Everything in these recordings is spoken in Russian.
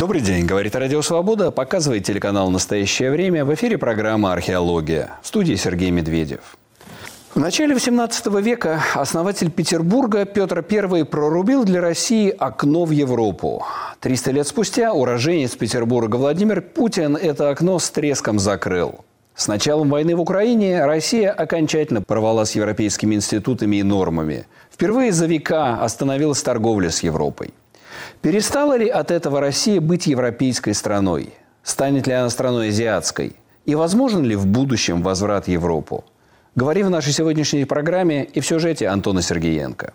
Добрый день, говорит Радио Свобода, показывает телеканал «Настоящее время». В эфире программа «Археология». В студии Сергей Медведев. В начале XVIII века основатель Петербурга Петр I прорубил для России окно в Европу. 300 лет спустя уроженец Петербурга Владимир Путин это окно с треском закрыл. С началом войны в Украине Россия окончательно порвала с европейскими институтами и нормами. Впервые за века остановилась торговля с Европой. Перестала ли от этого Россия быть европейской страной? Станет ли она страной азиатской? И возможен ли в будущем возврат в Европу? Говорим в нашей сегодняшней программе и в сюжете Антона Сергеенко.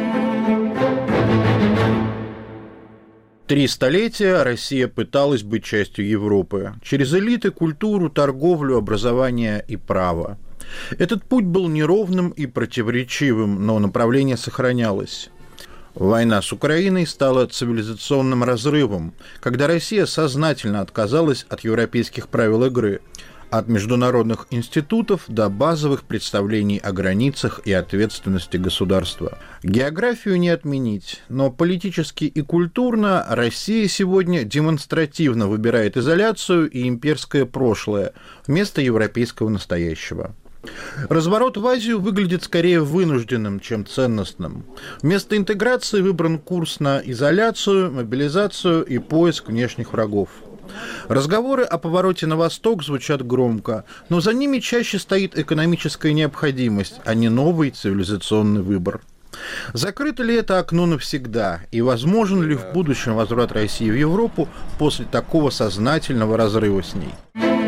3 столетия Россия пыталась быть частью Европы. Через элиты, культуру, торговлю, образование и право. Этот путь был неровным и противоречивым, но направление сохранялось. Война с Украиной стала цивилизационным разрывом, когда Россия сознательно отказалась от европейских правил игры, от международных институтов до базовых представлений о границах и ответственности государства. Географию не отменить, но политически и культурно Россия сегодня демонстративно выбирает изоляцию и имперское прошлое вместо европейского настоящего. Разворот в Азию выглядит скорее вынужденным, чем ценностным. Вместо интеграции выбран курс на изоляцию, мобилизацию и поиск внешних врагов. Разговоры о повороте на восток звучат громко, но за ними чаще стоит экономическая необходимость, а не новый цивилизационный выбор. Закрыто ли это окно навсегда, и возможен ли в будущем возврат России в Европу после такого сознательного разрыва с ней?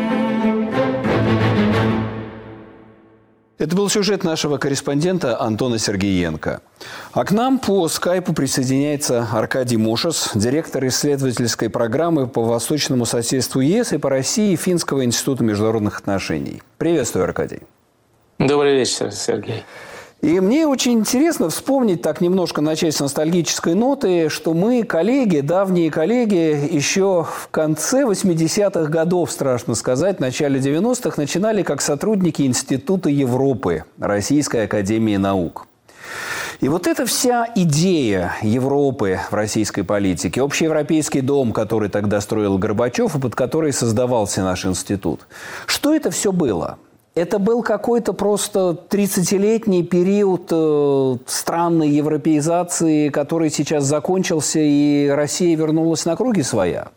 Это был сюжет нашего корреспондента Антона Сергеенко. А к нам по скайпу присоединяется Аркадий Мошес, директор исследовательской программы по восточному соседству ЕС и по России Финского института международных отношений. Приветствую, Аркадий. Добрый вечер, Сергей. И мне очень интересно вспомнить, так немножко начать с ностальгической ноты, что мы коллеги, давние коллеги, еще в конце 80-х годов, страшно сказать, в начале 90-х, начинали как сотрудники Института Европы, Российской академии наук. И вот эта вся идея Европы в российской политике, общеевропейский дом, который тогда строил Горбачев и под который создавался наш институт, что это все было? Это был какой-то просто 30-летний период странной европеизации, который сейчас закончился, и Россия вернулась на круги своя?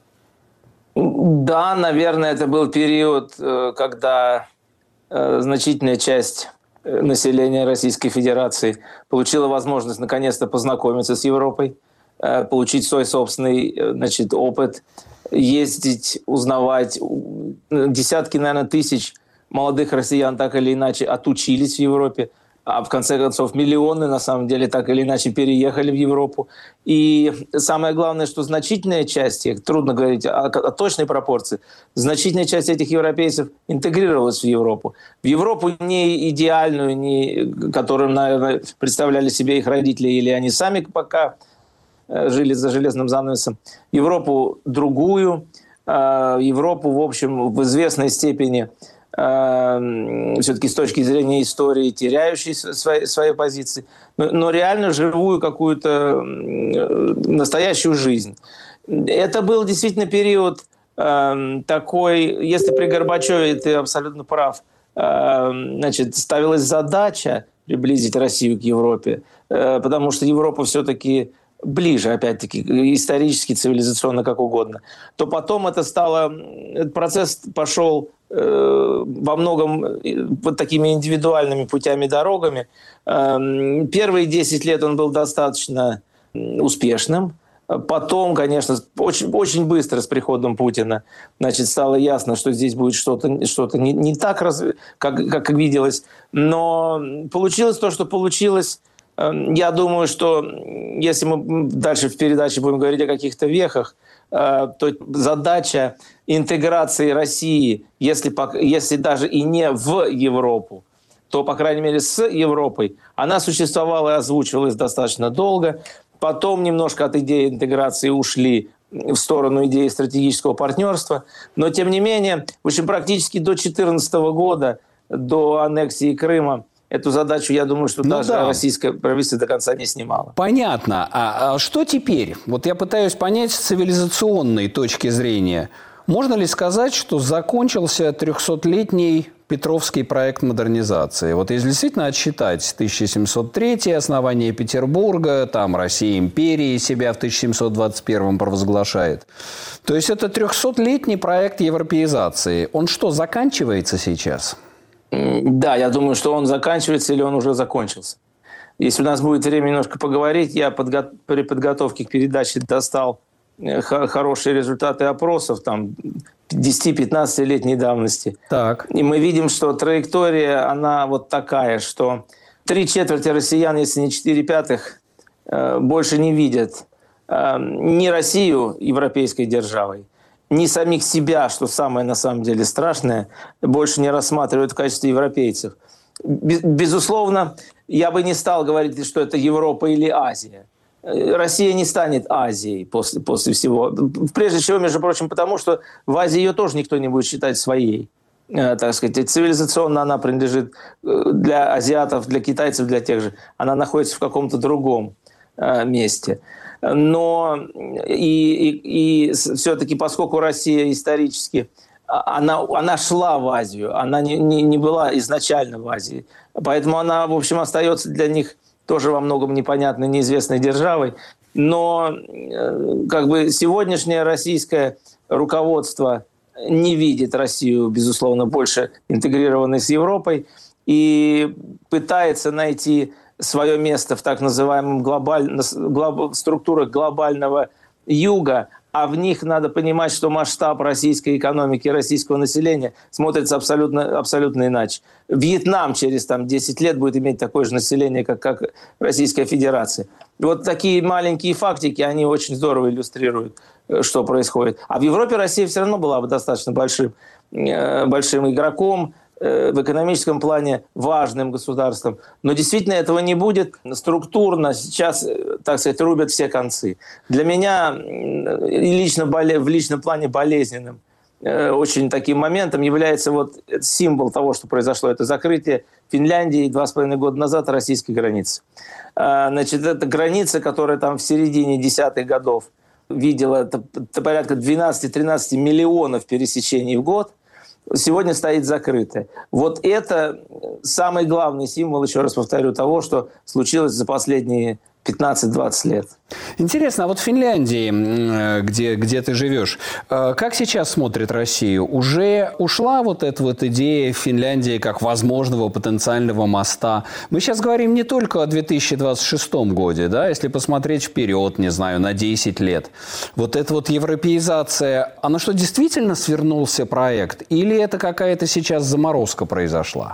Да, наверное, это был период, когда значительная часть населения Российской Федерации получила возможность наконец-то познакомиться с Европой, получить свой собственный, опыт, ездить, узнавать. Десятки, наверное, тысяч молодых россиян так или иначе отучились в Европе, а в конце концов миллионы на самом деле так или иначе переехали в Европу. И самое главное, что значительная часть, трудно говорить о точной пропорции, значительная часть этих европейцев интегрировалась в Европу. В Европу не идеальную, не, которую, наверное, представляли себе их родители или они сами пока жили за железным занавесом. Европу другую, Европу, в общем, в известной степени все-таки с точки зрения истории теряющей свои позиции, но реально живую какую-то настоящую жизнь. Это был действительно период такой, если при Горбачеве, ты абсолютно прав, ставилась задача приблизить Россию к Европе, потому что Европа все-таки ближе, опять-таки, исторически, цивилизационно, как угодно, то потом этот процесс пошел во многом вот такими индивидуальными путями, дорогами. Первые 10 лет он был достаточно успешным. Потом, конечно, очень, очень быстро с приходом Путина, стало ясно, что здесь будет что-то не так, как виделось. Но получилось то, что получилось. Я думаю, что если мы дальше в передаче будем говорить о каких-то вехах, то задача интеграции России, если даже и не в Европу, то, по крайней мере, с Европой, она существовала и озвучивалась достаточно долго. Потом немножко от идеи интеграции ушли в сторону идеи стратегического партнерства. Но, тем не менее, в общем, практически до 2014 года, до аннексии Крыма, эту задачу, я думаю, что даже российское правительство до конца не снимало. Понятно. А что теперь? Вот я пытаюсь понять с цивилизационной точки зрения. Можно ли сказать, что закончился 300-летний Петровский проект модернизации? Вот если действительно отсчитать 1703 основание Петербурга, там Россия империи себя в 1721 провозглашает. То есть это 300-летний проект европеизации. Он что, заканчивается сейчас? Да, я думаю, что он заканчивается или он уже закончился. Если у нас будет время немножко поговорить, я при подготовке к передаче достал хорошие результаты опросов, там 10-15-летней давности. Так. И мы видим, что траектория, она вот такая, что 3/4 россиян, если не 4/5, больше не видят ни Россию европейской державой, ни самих себя, что самое на самом деле страшное, больше не рассматривают в качестве европейцев. Безусловно, я бы не стал говорить, что это Европа или Азия. Россия не станет Азией после всего. Прежде всего, между прочим, потому что в Азии ее тоже никто не будет считать своей. Так сказать, цивилизационно она принадлежит для азиатов, для китайцев, для тех же. Она находится в каком-то другом месте. Но и все-таки, поскольку Россия исторически, она шла в Азию, она не была изначально в Азии. Поэтому она, в общем, остается для них тоже во многом непонятной, неизвестной державой. Но как бы сегодняшнее российское руководство не видит Россию, безусловно, больше интегрированной с Европой и пытается найти свое место в так называемых структурах глобального юга, а в них надо понимать, что масштаб российской экономики, российского населения смотрится абсолютно иначе. Вьетнам через 10 лет будет иметь такое же население, как Российская Федерация. И вот такие маленькие фактики, они очень здорово иллюстрируют, что происходит. А в Европе Россия все равно была бы достаточно большим игроком, в экономическом плане важным государством. Но действительно этого не будет. Структурно сейчас, так сказать, рубят все концы. Для меня в личном плане болезненным очень таким моментом является вот символ того, что произошло. Это закрытие Финляндии 2,5 года назад российской границы. Значит, это граница, которая там в середине десятых годов видела порядка 12-13 миллионов пересечений в год. Сегодня стоит закрытая. Вот это самый главный символ, еще раз повторю, того, что случилось за последние 15-20 лет. Интересно, а вот в Финляндии, где ты живешь, как сейчас смотрит Россию? Уже ушла вот эта вот идея Финляндии как возможного потенциального моста? Мы сейчас говорим не только о 2026 годе, да, если посмотреть вперед, не знаю, на 10 лет. Вот эта вот европеизация, она что, действительно свернулся проект? Или это какая-то сейчас заморозка произошла?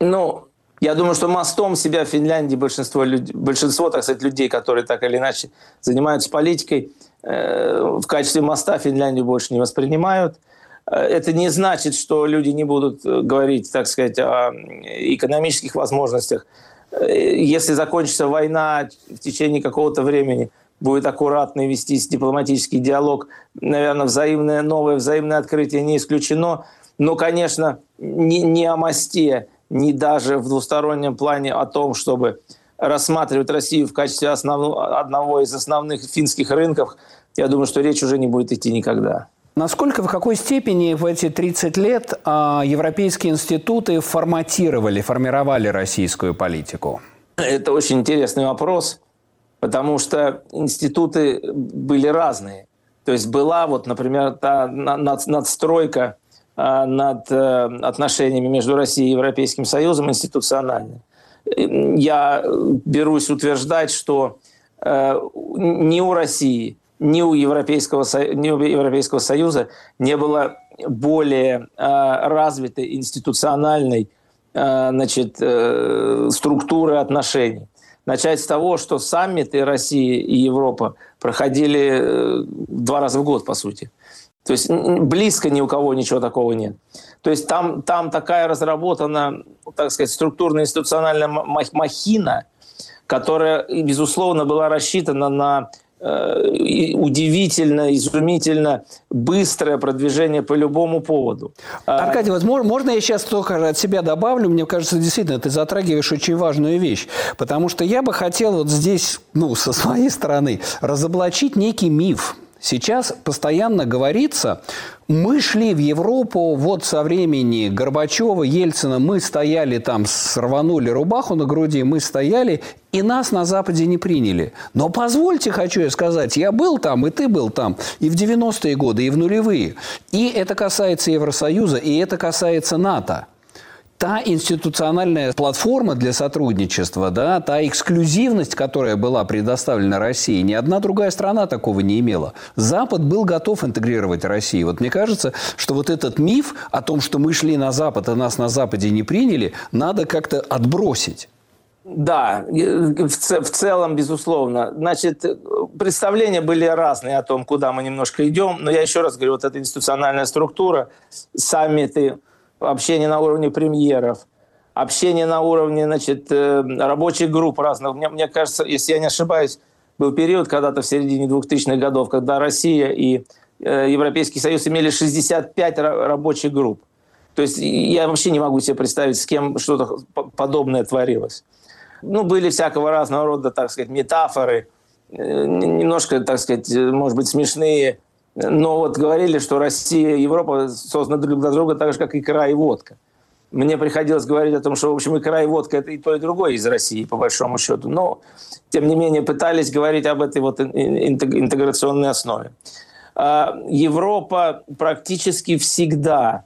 Я думаю, что мостом себя в Финляндии большинство, так сказать, людей, которые так или иначе занимаются политикой, в качестве моста Финляндию больше не воспринимают. Это не значит, что люди не будут говорить, так сказать, о экономических возможностях. Если закончится война в течение какого-то времени, будет аккуратно вестись дипломатический диалог, наверное, новое взаимное открытие не исключено. Но, конечно, не о мосте, ни даже в двустороннем плане о том, чтобы рассматривать Россию в качестве одного из основных финских рынков, я думаю, что речь уже не будет идти никогда. Насколько, в какой степени в эти 30 лет европейские институты формировали российскую политику? Это очень интересный вопрос, потому что институты были разные. То есть была, например, та надстройка над отношениями между Россией и Европейским Союзом институционально. Я берусь утверждать, что ни у России, ни у Европейского Союза не было более развитой институциональной структуры отношений. Начать с того, что саммиты России и Европа проходили 2 раза в год, по сути. То есть близко ни у кого ничего такого нет. То есть там такая разработана, так сказать, структурно-институциональная махина, которая, безусловно, была рассчитана на удивительно, изумительно быстрое продвижение по любому поводу. Аркадий, вот можно я сейчас только от себя добавлю? Мне кажется, действительно, ты затрагиваешь очень важную вещь. Потому что я бы хотел вот здесь, со своей стороны, разоблачить некий миф. Сейчас постоянно говорится, мы шли в Европу вот со времени Горбачева, Ельцина, мы стояли там, рванули рубаху на груди, мы стояли, и нас на Западе не приняли. Но позвольте, хочу я сказать, я был там, и ты был там, и в 90-е годы, и в нулевые. И это касается Евросоюза, и это касается НАТО. Та институциональная платформа для сотрудничества, да, та эксклюзивность, которая была предоставлена России, ни одна другая страна такого не имела. Запад был готов интегрировать Россию. Вот мне кажется, что вот этот миф о том, что мы шли на Запад, а нас на Западе не приняли, надо как-то отбросить. Да, в целом, безусловно. Значит, представления были разные о том, куда мы немножко идем. Но я еще раз говорю, вот эта институциональная структура, саммиты, общение на уровне премьеров, общение на уровне, рабочих групп разных. Мне кажется, если я не ошибаюсь, был период когда-то в середине 2000-х годов, когда Россия и Европейский Союз имели 65 рабочих групп. То есть я вообще не могу себе представить, с кем что-то подобное творилось. Были всякого разного рода, так сказать, метафоры, немножко, так сказать, может быть, смешные. Но вот говорили, что Россия и Европа созданы друг для друга так же, как икра и водка. Мне приходилось говорить о том, что, в общем, икра и водка – это и то, и другое из России, по большому счету. Но, тем не менее, пытались говорить об этой вот интеграционной основе. Европа практически всегда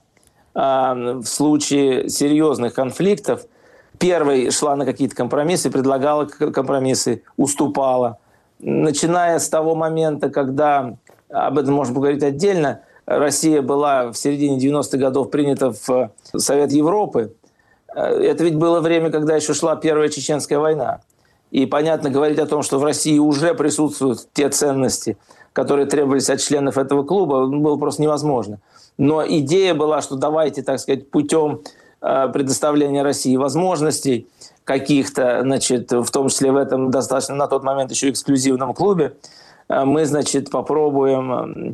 в случае серьезных конфликтов первой шла на какие-то компромиссы, предлагала компромиссы, уступала. Начиная с того момента, когда, об этом можно поговорить отдельно, Россия была в середине 90-х годов принята в Совет Европы. Это ведь было время, когда еще шла Первая Чеченская война. И, понятно, говорить о том, что в России уже присутствуют те ценности, которые требовались от членов этого клуба, было просто невозможно. Но идея была, что давайте, так сказать, путем предоставления России возможностей каких-то, в том числе в этом достаточно на тот момент еще эксклюзивном клубе, мы, попробуем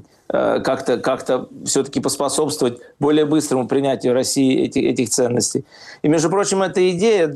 как-то все-таки поспособствовать более быстрому принятию России этих ценностей. И, между прочим, эта идея,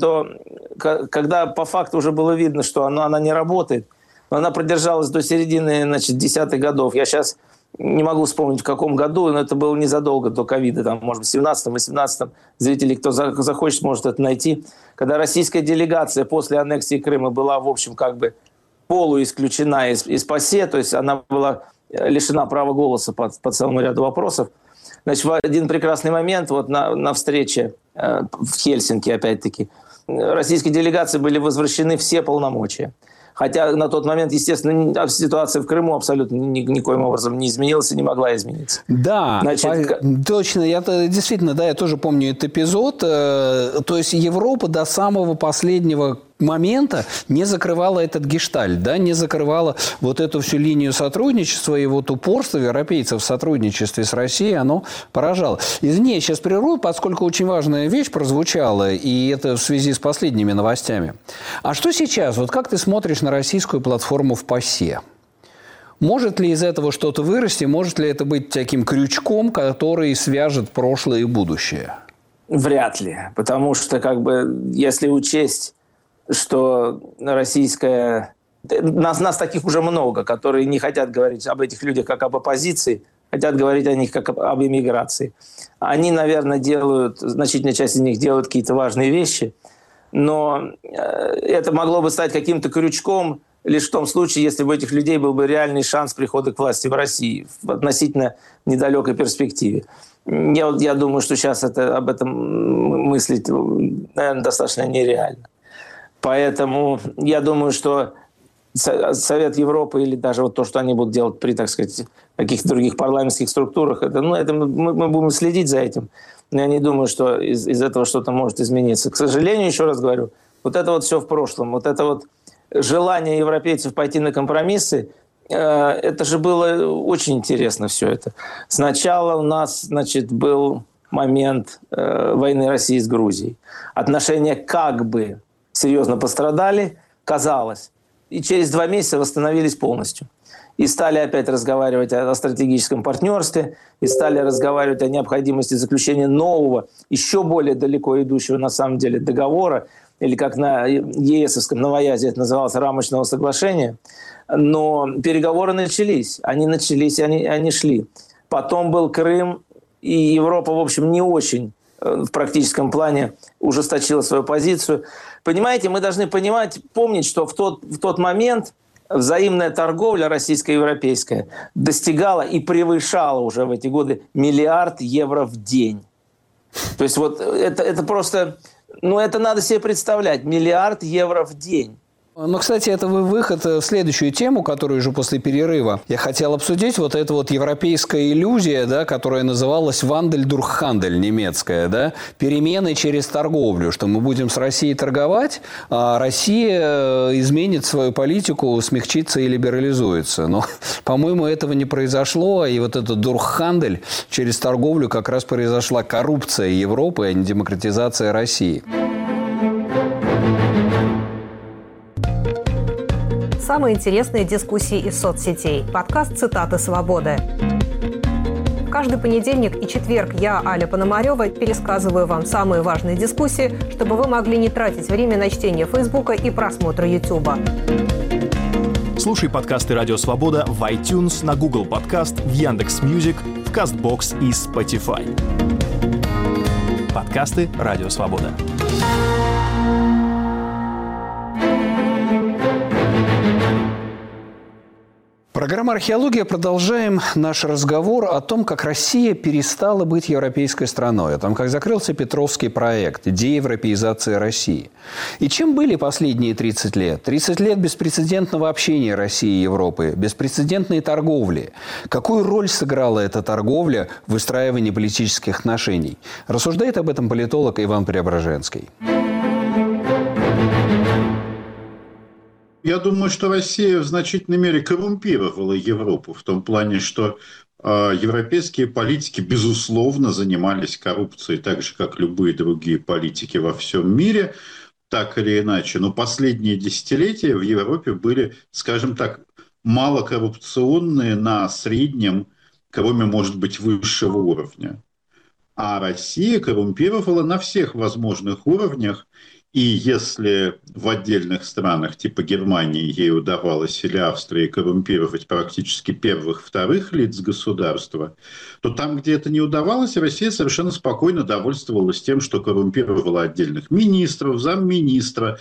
когда по факту уже было видно, что она не работает, но она продержалась до середины, десятых годов. Я сейчас не могу вспомнить, в каком году, но это было незадолго до ковида, может быть, в 17-18. Зрители, кто захочет, может это найти. Когда российская делегация после аннексии Крыма была, в общем, полуисключена из ПАСЕ, то есть она была лишена права голоса по целому ряду вопросов. В один прекрасный момент, на встрече в Хельсинки, опять-таки, российской делегации были возвращены все полномочия. Хотя на тот момент, естественно, ситуация в Крыму абсолютно никоим образом не изменилась и не могла измениться. Да, точно. Я тоже помню этот эпизод. То есть Европа до самого последнего момента не закрывала этот гештальт, не закрывала вот эту всю линию сотрудничества, и вот упорство европейцев в сотрудничестве с Россией, оно поражало. Извини, я сейчас прерву, поскольку очень важная вещь прозвучала, и это в связи с последними новостями. А что сейчас? Вот как ты смотришь на российскую платформу в ПАСЕ? Может ли из этого что-то вырасти? Может ли это быть таким крючком, который свяжет прошлое и будущее? Вряд ли. Потому что, если учесть, что российская... Нас таких уже много, которые не хотят говорить об этих людях как об оппозиции, хотят говорить о них как об иммиграции. Они, наверное, значительная часть из них делают какие-то важные вещи, но это могло бы стать каким-то крючком лишь в том случае, если бы у этих людей был бы реальный шанс прихода к власти в России в относительно недалекой перспективе. Я думаю, что сейчас об этом мыслить, наверное, достаточно нереально. Поэтому я думаю, что Совет Европы или даже то, что они будут делать при, так сказать, каких-то других парламентских структурах, это мы будем следить за этим. Но я не думаю, что из этого что-то может измениться. К сожалению, еще раз говорю, это все в прошлом. Это желание европейцев пойти на компромиссы, это же было очень интересно все это. Сначала у нас, был момент войны России с Грузией. Отношения серьезно пострадали, казалось. и через 2 месяца восстановились полностью. И стали опять разговаривать о стратегическом партнерстве, и стали разговаривать о необходимости заключения нового, еще более далеко идущего на самом деле договора, или как на ЕСовском новоязе это называлось, рамочного соглашения. Но переговоры начались, они шли. Потом был Крым, и Европа, в общем, не очень в практическом плане ужесточила свою позицию. Понимаете, мы должны помнить, что в тот момент взаимная торговля российско-европейская достигала и превышала уже в эти годы $1 миллиард в день. То есть вот это просто, это надо себе представлять, $1 миллиард в день. Но, кстати, это выход в следующую тему, которую уже после перерыва я хотел обсудить. Вот эта вот европейская иллюзия, да, которая называлась «Вандель durch Handel» немецкая, да, перемены через торговлю, что мы будем с Россией торговать, а Россия изменит свою политику, смягчится и либерализуется. Но, по-моему, этого не произошло, и вот этот durch Handel через торговлю как раз произошла коррупция Европы, а не демократизация России. Самые интересные дискуссии из соцсетей. Подкаст «Цитаты свободы». Каждый понедельник и четверг я, Аля Пономарева, пересказываю вам самые важные дискуссии, чтобы вы могли не тратить время на чтение Фейсбука и просмотра Ютуба. Слушай подкасты «Радио Свобода» в iTunes, на Google Подкаст, в Яндекс.Мьюзик, в Castbox и Spotify. Подкасты «Радио Свобода». Программа «Археология». Продолжаем наш разговор о том, как Россия перестала быть европейской страной, о том, как закрылся Петровский проект, деевропеизация России. И чем были последние 30 лет? 30 лет беспрецедентного общения России и Европы, беспрецедентной торговли. Какую роль сыграла эта торговля в выстраивании политических отношений? Рассуждает об этом политолог Иван Преображенский. Я думаю, что Россия в значительной мере коррумпировала Европу в том плане, что европейские политики, безусловно, занимались коррупцией так же, как любые другие политики во всем мире, так или иначе. Но последние десятилетия в Европе были, скажем так, малокоррупционные на среднем, кроме, может быть, высшего уровня. А Россия коррумпировала на всех возможных уровнях. И если в отдельных странах типа Германии ей удавалось или Австрии коррумпировать практически первых-вторых лиц государства, то там, где это не удавалось, Россия совершенно спокойно довольствовалась тем, что коррумпировала отдельных министров, замминистра,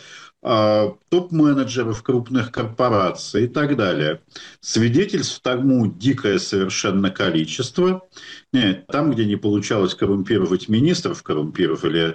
топ-менеджеров крупных корпораций и так далее. Свидетельств тому дикое совершенно количество. Нет, там, где не получалось коррумпировать министров, коррумпировали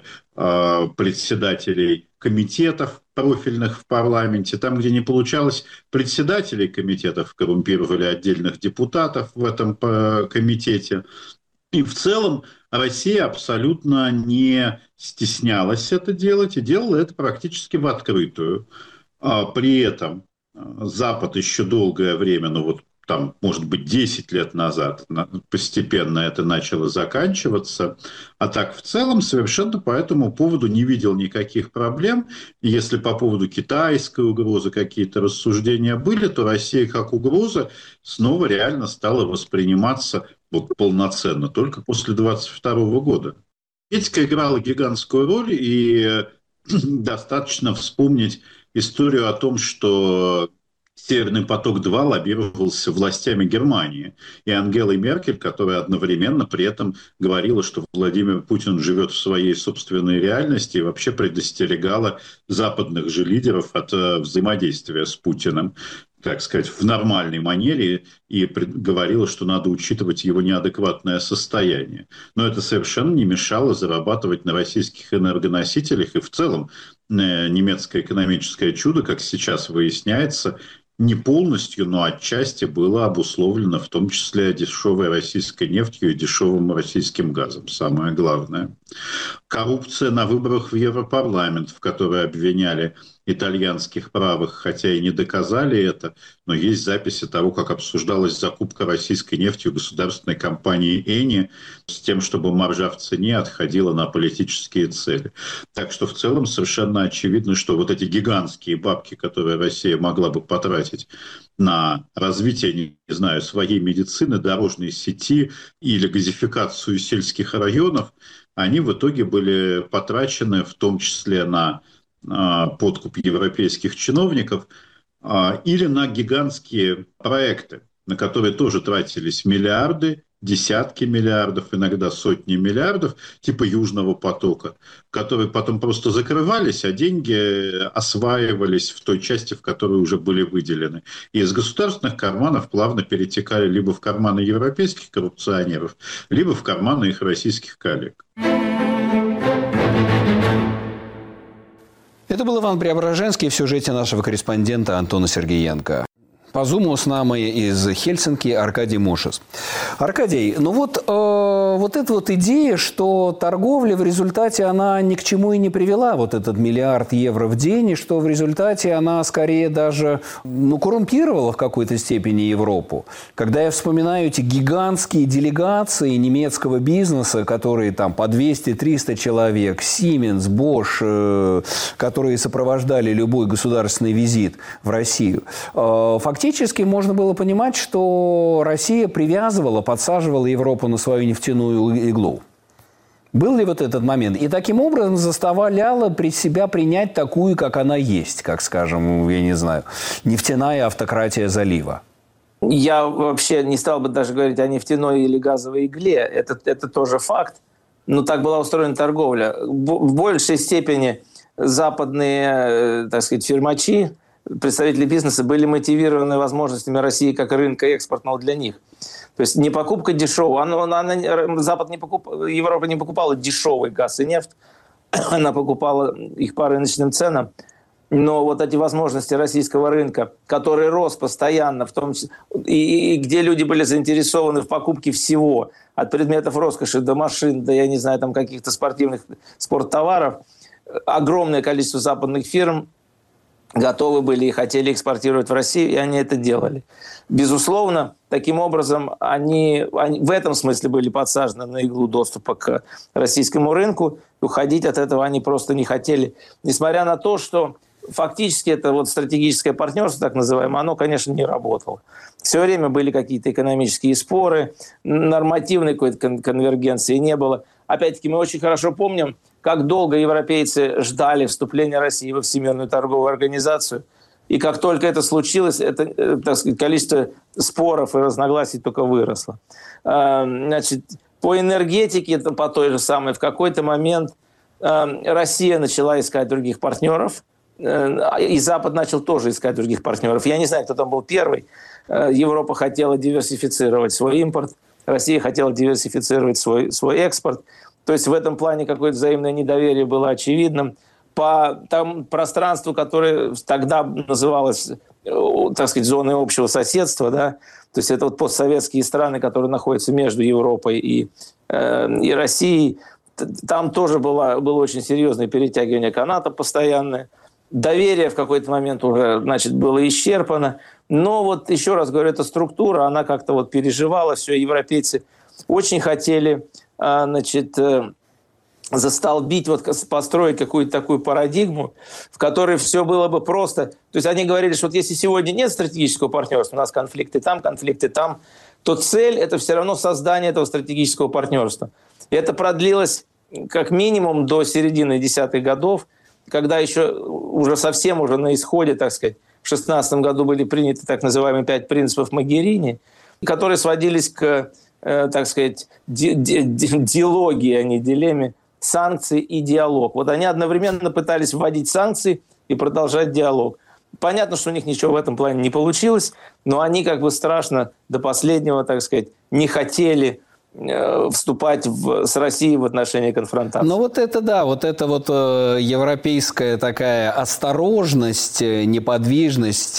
председателей комитетов профильных в парламенте. Там, где не получалось председателей комитетов, коррумпировали отдельных депутатов в этом комитете. И в целом Россия абсолютно не стеснялась это делать и делала это практически в открытую. При этом Запад еще долгое время, там, может быть, 10 лет назад постепенно это начало заканчиваться. А так, в целом, совершенно по этому поводу не видел никаких проблем. И если по поводу китайской угрозы какие-то рассуждения были, то Россия как угроза снова реально стала восприниматься полноценно только после 2022 года. Этика играла гигантскую роль, и достаточно вспомнить историю о том, что «Северный поток-2» лоббировался властями Германии и Ангелой Меркель, которая одновременно при этом говорила, что Владимир Путин живет в своей собственной реальности и вообще предостерегала западных же лидеров от взаимодействия с Путиным, так сказать, в нормальной манере, и говорила, что надо учитывать его неадекватное состояние. Но это совершенно не мешало зарабатывать на российских энергоносителях, и в целом немецкое экономическое чудо, как сейчас выясняется, не полностью, но отчасти было обусловлено в том числе дешевой российской нефтью и дешевым российским газом, самое главное. Коррупция на выборах в Европарламент, в которой обвиняли итальянских правых, хотя и не доказали это, но есть записи того, как обсуждалась закупка российской нефти у государственной компании «Эни» с тем, чтобы маржа в цене отходила на политические цели. Так что в целом совершенно очевидно, что вот эти гигантские бабки, которые Россия могла бы потратить на развитие, не знаю, своей медицины, дорожной сети или газификацию сельских районов, они в итоге были потрачены в том числе на подкуп европейских чиновников или на гигантские проекты, на которые тоже тратились миллиарды, десятки миллиардов, иногда сотни миллиардов, типа Южного потока, которые потом просто закрывались, а деньги осваивались в той части, в которой уже были выделены. И из государственных карманов плавно перетекали либо в карманы европейских коррупционеров, либо в карманы их российских коллег. Это был Иван Преображенский в сюжете нашего корреспондента Антона Сергеенко. По Зуму с нами из Хельсинки Аркадий Мошес. Аркадий, ну вот эта вот идея, что торговля в результате она ни к чему и не привела, вот этот миллиард евро в день, и что в результате она скорее даже коррумпировала в какой-то степени Европу. Когда я вспоминаю эти гигантские делегации немецкого бизнеса, которые там по 200-300 человек, Siemens, Bosch, которые сопровождали любой государственный визит в Россию, фактически можно было понимать, что Россия привязывала, подсаживала Европу на свою нефтяную иглу. Был ли вот этот момент? И таким образом заставляла при себя принять такую, как она есть, как, скажем, я не знаю, нефтяная автократия залива. Я вообще не стал бы даже говорить о нефтяной или газовой игле. Это тоже факт. Но так была устроена торговля. В большей степени западные, так сказать, фирмачи, представители бизнеса были мотивированы возможностями России как рынка экспортного для них. То есть не покупка дешевого. Европа не покупала дешевый газ и нефть, она покупала их по рыночным ценам. Но вот эти возможности российского рынка, который рос постоянно, в том числе, и где люди были заинтересованы в покупке всего, от предметов роскоши до машин, до, я не знаю, там каких-то спортивных спорттоваров, огромное количество западных фирм готовы были и хотели экспортировать в Россию, и они это делали. Безусловно, таким образом, они в этом смысле были подсажены на иглу доступа к российскому рынку. Уходить от этого они просто не хотели. Несмотря на то, что фактически это вот стратегическое партнерство, так называемое, оно, конечно, не работало. Все время были какие-то экономические споры, нормативной какой-то конвергенции не было. Опять-таки, мы очень хорошо помним, как долго европейцы ждали вступления России во Всемирную торговую организацию. И как только это случилось, так сказать, количество споров и разногласий только выросло. Значит, по энергетике, по той же самой, в какой-то момент Россия начала искать других партнеров, и Запад начал тоже искать других партнеров. Я не знаю, кто там был первый. Европа хотела диверсифицировать свой импорт, Россия хотела диверсифицировать свой экспорт. То есть в этом плане какое-то взаимное недоверие было очевидным. По тому пространству, которое тогда называлось, так сказать, зоной общего соседства, да, то есть это вот постсоветские страны, которые находятся между Европой и Россией, там тоже было очень серьезное перетягивание каната постоянное. Доверие в какой-то момент уже, значит, было исчерпано. Но вот еще раз говорю, эта структура, она как-то вот переживала все. Европейцы очень хотели, значит, застолбить, вот построить какую-то такую парадигму, в которой все было бы просто. То есть они говорили, что вот если сегодня нет стратегического партнерства, у нас конфликты там, то цель – это все равно создание этого стратегического партнерства. И это продлилось как минимум до середины десятых годов, когда еще уже совсем уже на исходе, так сказать, в 2016 году были приняты так называемые 5 принципов Могерини, которые сводились к, так сказать, диалогии, а не дилемме, санкции и диалог. Вот они одновременно пытались вводить санкции и продолжать диалог. Понятно, что у них ничего в этом плане не получилось, но они как бы страшно до последнего, так сказать, не хотели вступать с Россией в отношении конфронтации. Ну вот это да, вот это вот европейская такая осторожность, неподвижность,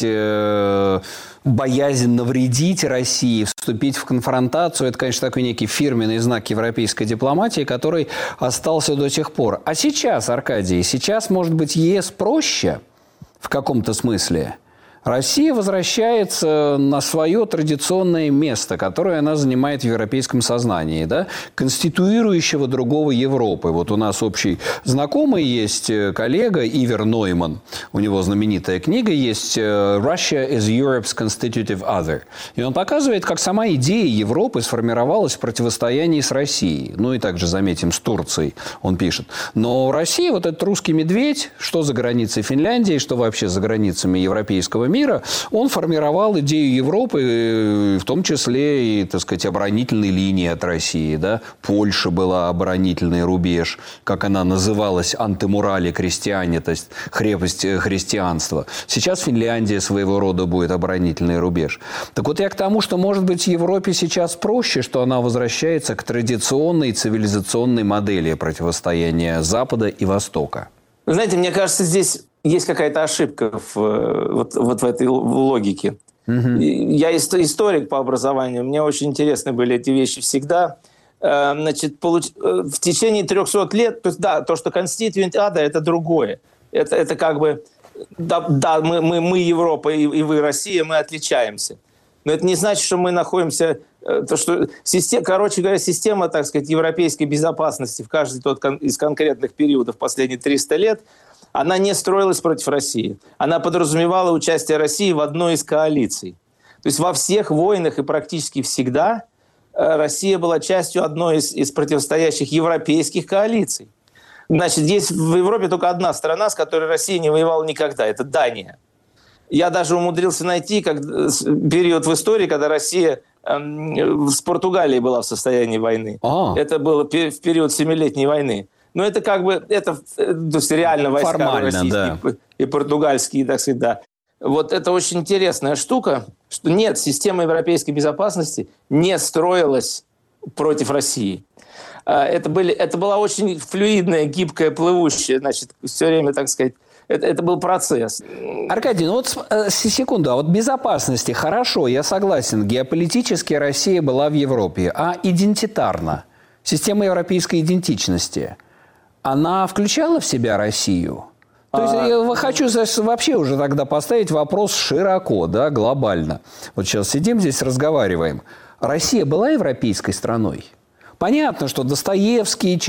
боязнь навредить России, вступить в конфронтацию, это, конечно, такой некий фирменный знак европейской дипломатии, который остался до сих пор. А сейчас, Аркадий, сейчас, может быть, ЕС проще? в каком-то смысле, Россия возвращается на свое традиционное место, которое она занимает в европейском сознании, да, конституирующего другого Европы. Вот у нас общий знакомый есть, коллега Ивер Нойман. У него знаменитая книга есть «Russia is Europe's Constitutive Other». И он показывает, как сама идея Европы сформировалась в противостоянии с Россией. Ну и также, заметим, с Турцией, он пишет. Но Россия, вот этот русский медведь, что за границей Финляндии, что вообще за границами европейского мира, он формировал идею Европы, в том числе и, так сказать, оборонительной линии от России. Да? Польша была оборонительный рубеж, как она называлась, антимурали крестьяне, то есть крепость христианства. Сейчас Финляндия своего рода будет оборонительный рубеж. Так вот я к тому, что, может быть, Европе сейчас проще, что она возвращается к традиционной цивилизационной модели противостояния Запада и Востока. Вы знаете, мне кажется, здесь есть какая-то ошибка вот в этой логике. Я историк по образованию, мне очень интересны были эти вещи всегда. Значит, в течение 300 лет, то есть, да, то, что Constituent Other, это другое. Это как бы, да, мы Европа и вы Россия, мы отличаемся. Но это не значит, что мы находимся... короче говоря, система, так сказать, европейской безопасности в каждый из конкретных периодов последние 300 лет, она не строилась против России. Она подразумевала участие России в одной из коалиций. То есть во всех войнах и практически всегда Россия была частью одной из противостоящих европейских коалиций. Значит, есть в Европе только одна страна, с которой Россия не воевала никогда. Это Дания. Я даже умудрился найти период в истории, когда Россия с Португалией была в состоянии войны. Это было в период Семилетней войны. Но это как бы, то есть реально войска формально, российские, да, и португальские, так сказать, да. Вот это очень интересная штука, что нет, система европейской безопасности не строилась против России. Это была очень флюидная, гибкая, плывущая, значит, все время, так сказать, это был процесс. Аркадий, ну вот секунду, а вот безопасности, хорошо, я согласен, геополитически Россия была в Европе, а идентитарно, система европейской идентичности, она включала в себя Россию? То есть я хочу вообще уже тогда поставить вопрос широко, да, глобально. Вот сейчас сидим здесь, разговариваем. Россия была европейской страной? Понятно, что Достоевский,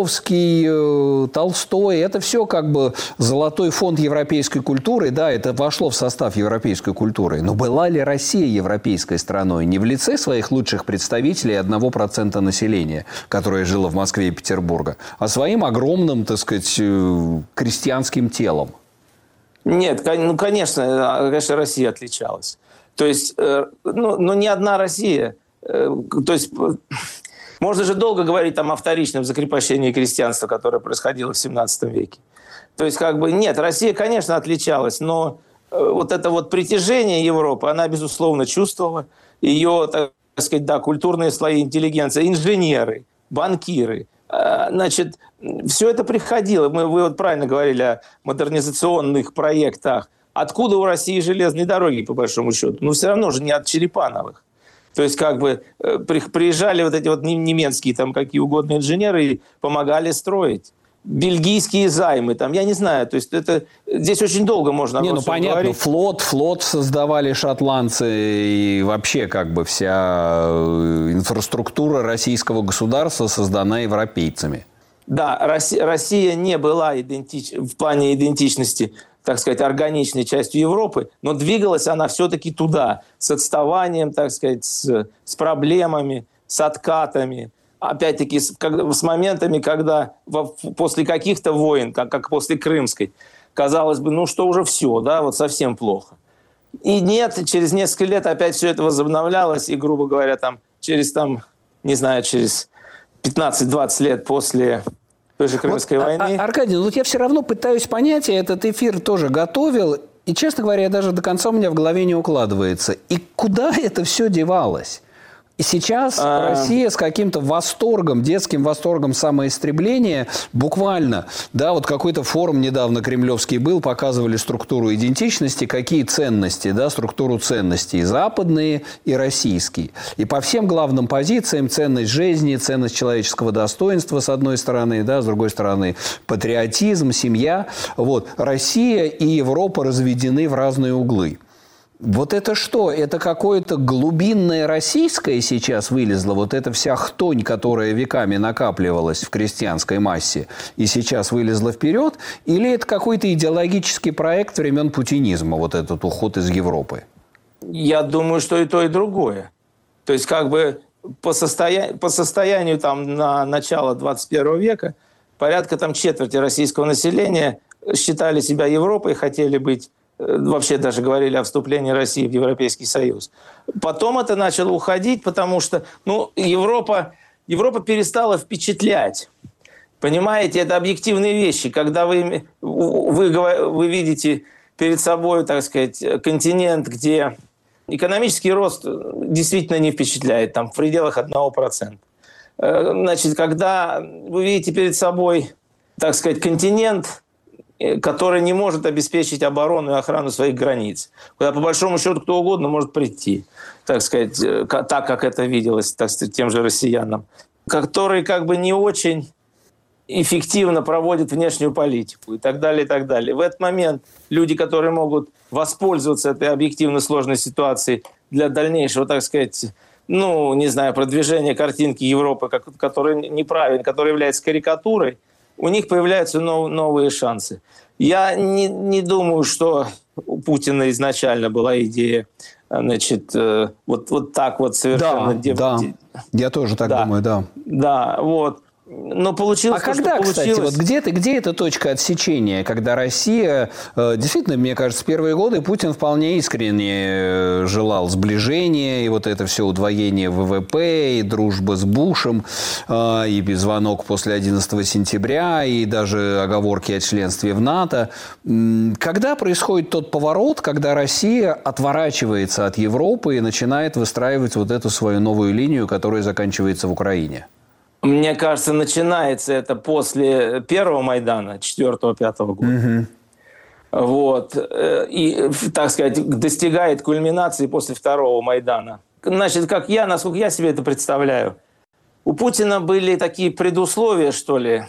Чайковский, Толстой – это все как бы золотой фонд европейской культуры. Да, это вошло в состав европейской культуры. Но была ли Россия европейской страной? Не в лице своих лучших представителей 1% населения, которое жило в Москве и Петербурге, а своим огромным, так сказать, крестьянским телом. Нет, ну, конечно, Россия отличалась. То есть, ну, не одна Россия. То есть... Можно же долго говорить там о вторичном закрепощении крестьянства, которое происходило в 17 веке. То есть, как бы, нет, Россия, конечно, отличалась, но вот это вот притяжение Европы, она, безусловно, чувствовала. Ее, так сказать, да, культурные слои интеллигенции, инженеры, банкиры. Значит, все это приходило. Вы вот правильно говорили о модернизационных проектах. Откуда у России железные дороги, по большому счету? Ну, все равно же не от Черепановых. То есть, как бы, приезжали вот эти вот немецкие, там, какие угодно инженеры и помогали строить. Бельгийские займы, там, я не знаю, то есть, это здесь очень долго можно об этом понятно, говорить. Флот создавали шотландцы, и вообще, как бы, вся инфраструктура российского государства создана европейцами. Да, Россия не была в плане идентичности, так сказать, органичной частью Европы, но двигалась она все-таки туда, с отставанием, так сказать, с проблемами, с откатами, опять-таки с моментами, когда после каких-то войн, как после Крымской, казалось бы, ну что уже все, да, вот совсем плохо. И нет, через несколько лет опять все это возобновлялось, и, грубо говоря, там, через 15-20 лет после... той же Крымской войны. Аркадий, ну вот я все равно пытаюсь понять, я этот эфир тоже готовил, и, честно говоря, даже до конца у меня в голове не укладывается. И куда это все девалось? сейчас Россия с каким-то восторгом, детским восторгом самоистребления, буквально, да, вот какой-то форум недавно кремлевский был, показывали структуру идентичности, какие ценности, да, структуру ценностей, западные и российские. И по всем главным позициям ценность жизни, ценность человеческого достоинства, с одной стороны, да, с другой стороны, патриотизм, семья. Вот. Россия и Европа разведены в разные углы. Вот это что? Это какое-то глубинное российское сейчас вылезло? Вот эта вся хтонь, которая веками накапливалась в крестьянской массе и сейчас вылезла вперед? Или это какой-то идеологический проект времен путинизма, вот этот уход из Европы? Я думаю, что и то, и другое. То есть как бы по состоянию там, на начало 21 века порядка там четверти российского населения считали себя Европой, хотели быть, вообще даже говорили о вступлении России в Европейский Союз. Потом это начало уходить, потому что Европа перестала впечатлять. Понимаете, это объективные вещи. Когда вы видите перед собой, так сказать, континент, где экономический рост действительно не впечатляет, там в пределах 1%. Значит, когда вы видите перед собой, так сказать, континент, который не может обеспечить оборону и охрану своих границ, куда по большому счету кто угодно может прийти, так сказать, так, как это виделось, так сказать, тем же россиянам, который как бы не очень эффективно проводит внешнюю политику и так далее, и так далее. В этот момент люди, которые могут воспользоваться этой объективно сложной ситуацией для дальнейшего, так сказать, продвижения картинки Европы, которая неправильна, которая является карикатурой, у них появляются новые шансы. Я не думаю, что у Путина изначально была идея, значит, вот так вот совершенно... Да, я тоже так думаю, да. Да, вот. Но получилось, когда, кстати, вот где эта точка отсечения, когда Россия, действительно, мне кажется, в первые годы Путин вполне искренне желал сближения, и вот это все удвоение ВВП, и дружба с Бушем, и звонок после 11 сентября, и даже оговорки о членстве в НАТО. Когда происходит тот поворот, когда Россия отворачивается от Европы и начинает выстраивать вот эту свою новую линию, которая заканчивается в Украине? Мне кажется, начинается это после первого Майдана, 4-5 года. Угу. Вот. И, так сказать, достигает кульминации после второго Майдана. Значит, насколько я себе это представляю, у Путина были такие предусловия, что ли,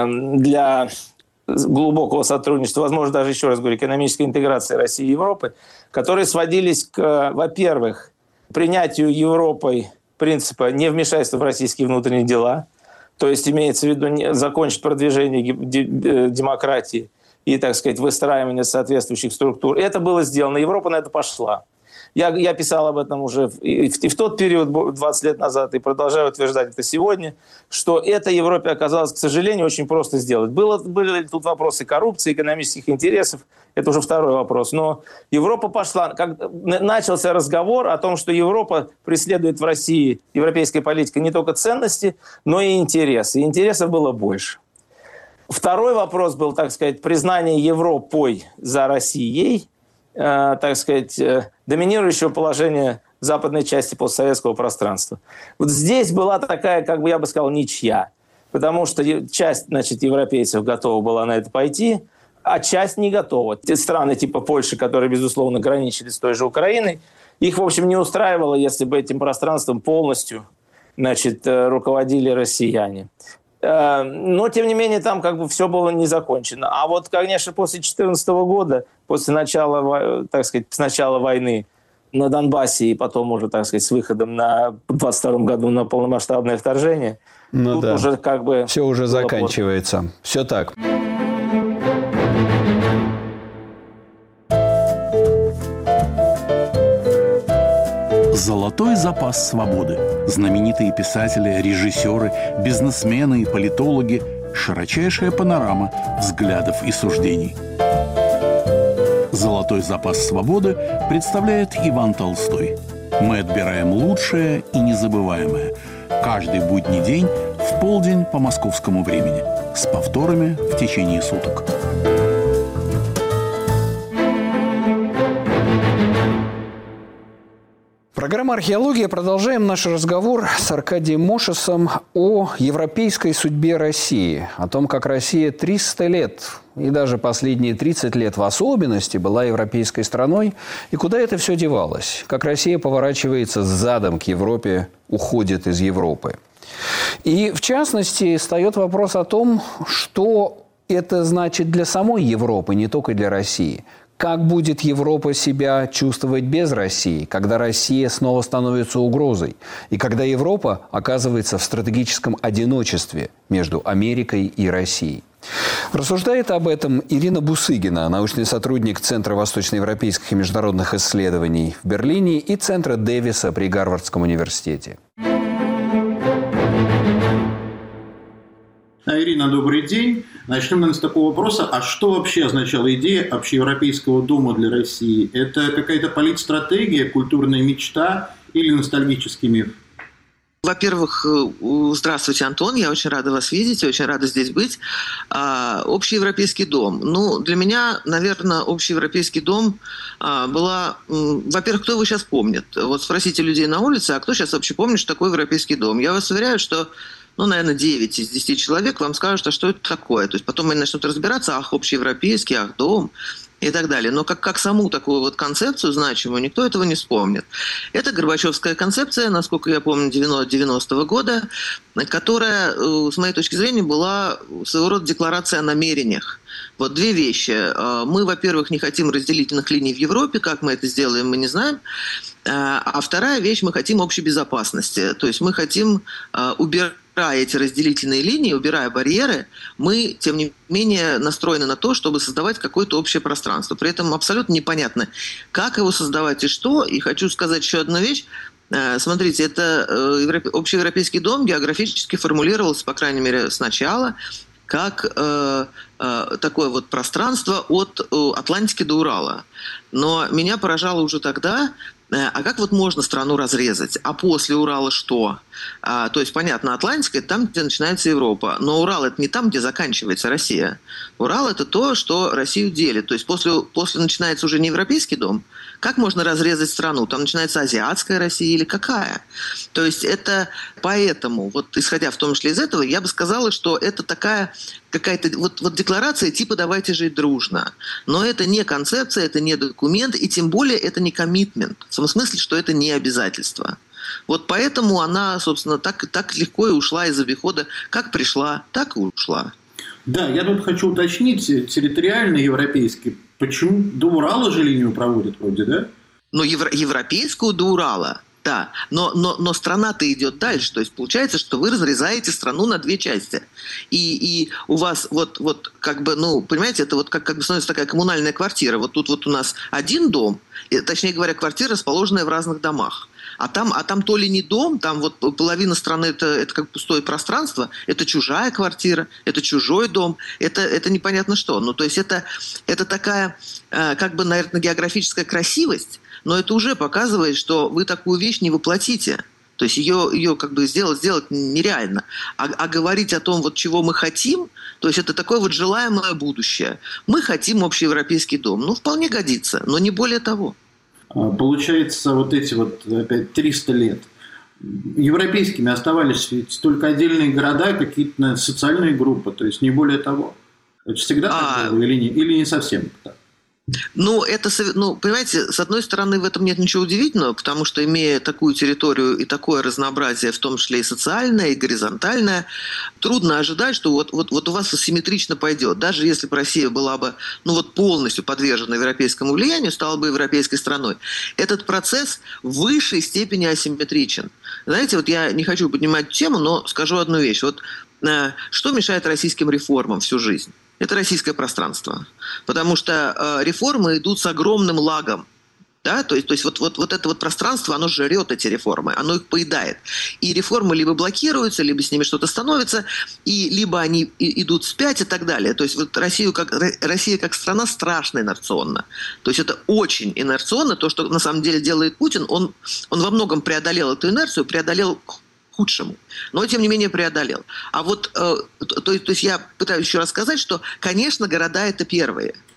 для глубокого сотрудничества, возможно, даже, еще раз говорю, экономической интеграции России и Европы, которые сводились к, во-первых, принятию Европой принципа невмешательства в российские внутренние дела, то есть имеется в виду закончить продвижение демократии и, так сказать, выстраивание соответствующих структур. Это было сделано, Европа на это пошла. Я писал об этом уже и в тот период, 20 лет назад, и продолжаю утверждать это сегодня, что это Европе оказалось, к сожалению, очень просто сделать. Были тут вопросы коррупции, экономических интересов, это уже второй вопрос. Но Европа пошла, начался разговор о том, что Европа преследует в России, европейская политика, не только ценности, но и интересы. И интересов было больше. Второй вопрос был, так сказать, признание Европой за Россией, так сказать, доминирующего положения западной части постсоветского пространства. Вот здесь была такая, как бы я бы сказал, ничья. Потому что часть, значит, европейцев готова была на это пойти, а часть не готова. Те страны типа Польши, которые, безусловно, граничили с той же Украиной, их, в общем, не устраивало, если бы этим пространством полностью, значит, руководили россияне. Но, тем не менее, там как бы все было не закончено. А вот, конечно, после 2014 года, после начала, так сказать, с начала войны на Донбассе и потом уже, так сказать, с выходом в 2022 году на полномасштабное вторжение, тут уже как бы... Все уже заканчивается. Поздно. Все так. Золотой запас свободы. Знаменитые писатели, режиссеры, бизнесмены и политологи. Широчайшая панорама взглядов и суждений. Золотой запас свободы представляет Иван Толстой. Мы отбираем лучшее и незабываемое. Каждый будний день в полдень по московскому времени. С повторами в течение суток. В Программа «Археология». Продолжаем наш разговор с Аркадием Мошесом о европейской судьбе России. О том, как Россия 300 лет и даже последние 30 лет в особенности была европейской страной. И куда это все девалось? Как Россия поворачивается задом к Европе, уходит из Европы. И, в частности, встает вопрос о том, что это значит для самой Европы, не только для России. Как будет Европа себя чувствовать без России, когда Россия снова становится угрозой, и когда Европа оказывается в стратегическом одиночестве между Америкой и Россией? Рассуждает об этом Ирина Бусыгина, научный сотрудник Центра восточноевропейских и международных исследований в Берлине и Центра Дэвиса при Гарвардском университете. Ирина, добрый день. Начнем, наверное, с такого вопроса. А что вообще означала идея общеевропейского дома для России? Это какая-то политстратегия, культурная мечта или ностальгический миф? Во-первых, здравствуйте, Антон. Я очень рада вас видеть, очень рада здесь быть. Общеевропейский дом. Ну, для меня, наверное, общеевропейский дом была... Во-первых, кто его сейчас помнит? Вот спросите людей на улице, а кто сейчас вообще помнит, что такое европейский дом? Я вас уверяю, что наверное, 9 из 10 человек вам скажут, а что это такое. То есть потом они начнут разбираться, ах, общеевропейский, ах, дом и так далее. Но как саму такую вот концепцию значимую, никто этого не вспомнит. Это Горбачевская концепция, насколько я помню, 90-го года, которая, с моей точки зрения, была своего рода декларация о намерениях. Вот две вещи. Мы, во-первых, не хотим разделительных линий в Европе. Как мы это сделаем, мы не знаем. А вторая вещь, мы хотим общей безопасности. То есть мы хотим убирая эти разделительные линии, убирая барьеры, мы, тем не менее, настроены на то, чтобы создавать какое-то общее пространство. При этом абсолютно непонятно, как его создавать и что. И хочу сказать еще одну вещь. Смотрите, это общеевропейский дом географически формулировался, по крайней мере, сначала, как такое вот пространство от Атлантики до Урала. Но меня поражало уже тогда, а как вот можно страну разрезать? А после Урала что? То есть, понятно, Атлантика – это там, где начинается Европа. Но Урал – это не там, где заканчивается Россия. Урал – это то, что Россию делит. То есть, после начинается уже не европейский дом. Как можно разрезать страну? Там начинается азиатская Россия или какая? То есть, это поэтому, вот исходя в том числе из этого, я бы сказала, что это такая какая-то вот декларация типа «давайте жить дружно». Но это не концепция, это не документ, и тем более это не коммитмент. В том смысле, что это не обязательство. Вот поэтому она, собственно, так легко и ушла из обихода. Как пришла, так и ушла. Да, я тут хочу уточнить, территориально европейский. Почему до Урала же линию проводят вроде, да? Ну, европейскую до Урала, да. Но страна-то идет дальше. То есть получается, что вы разрезаете страну на две части. И у вас вот как бы, ну, понимаете, это вот как бы становится такая коммунальная квартира. Вот тут вот у нас один дом, точнее говоря, квартира, расположенная в разных домах. А там то ли не дом, там вот половина страны это как пустое пространство, это чужая квартира, это чужой дом, это непонятно что. Ну, то есть это такая, как бы, наверное, географическая красивость, но это уже показывает, что вы такую вещь не воплотите. То есть ее как бы сделать нереально. А говорить о том, вот чего мы хотим, то есть это такое вот желаемое будущее. Мы хотим общеевропейский дом. Ну, вполне годится, но не более того. Получается, вот эти вот опять 300 лет. Европейскими оставались ведь только отдельные города, какие-то социальные группы, то есть не более того. Это всегда так было или не совсем так? Ну, понимаете, с одной стороны, в этом нет ничего удивительного, потому что, имея такую территорию и такое разнообразие, в том числе и социальное, и горизонтальное, трудно ожидать, что вот у вас асимметрично пойдет. Даже если бы Россия была бы, полностью подвержена европейскому влиянию, стала бы европейской страной. Этот процесс в высшей степени асимметричен. Знаете, вот я не хочу поднимать тему, но скажу одну вещь. Вот что мешает российским реформам всю жизнь? Это российское пространство. Потому что реформы идут с огромным лагом. Да? То есть вот это вот пространство, оно жрет эти реформы, оно их поедает. И реформы либо блокируются, либо с ними что-то становится, и либо они идут вспять и так далее. То есть вот Россия как страна страшно инерционна. То есть это очень инерционно. То, что на самом деле делает Путин, он во многом преодолел эту инерцию, преодолел худшему, но тем не менее преодолел. А вот, то есть я пытаюсь еще раз сказать, что, конечно, города – это первые.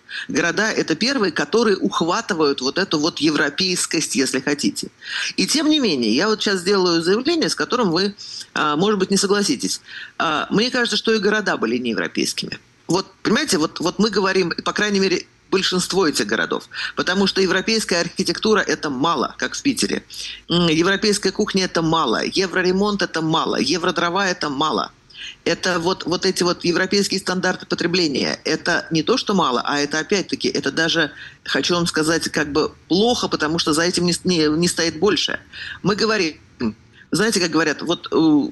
Города – это первые, которые ухватывают вот эту вот европейскость, если хотите. И тем не менее, я вот сейчас сделаю заявление, с которым вы, может быть, не согласитесь. Мне кажется, что и города были не европейскими. Вот, понимаете, вот мы говорим, по крайней мере, большинство этих городов. Потому что европейская архитектура – это мало, как в Питере. Европейская кухня – это мало. Евроремонт – это мало. Евродрова – это мало. Это вот эти вот европейские стандарты потребления. Это не то, что мало, а это опять-таки, это даже, хочу вам сказать, как бы плохо, потому что за этим не стоит больше. Мы говорим, знаете, как говорят, вот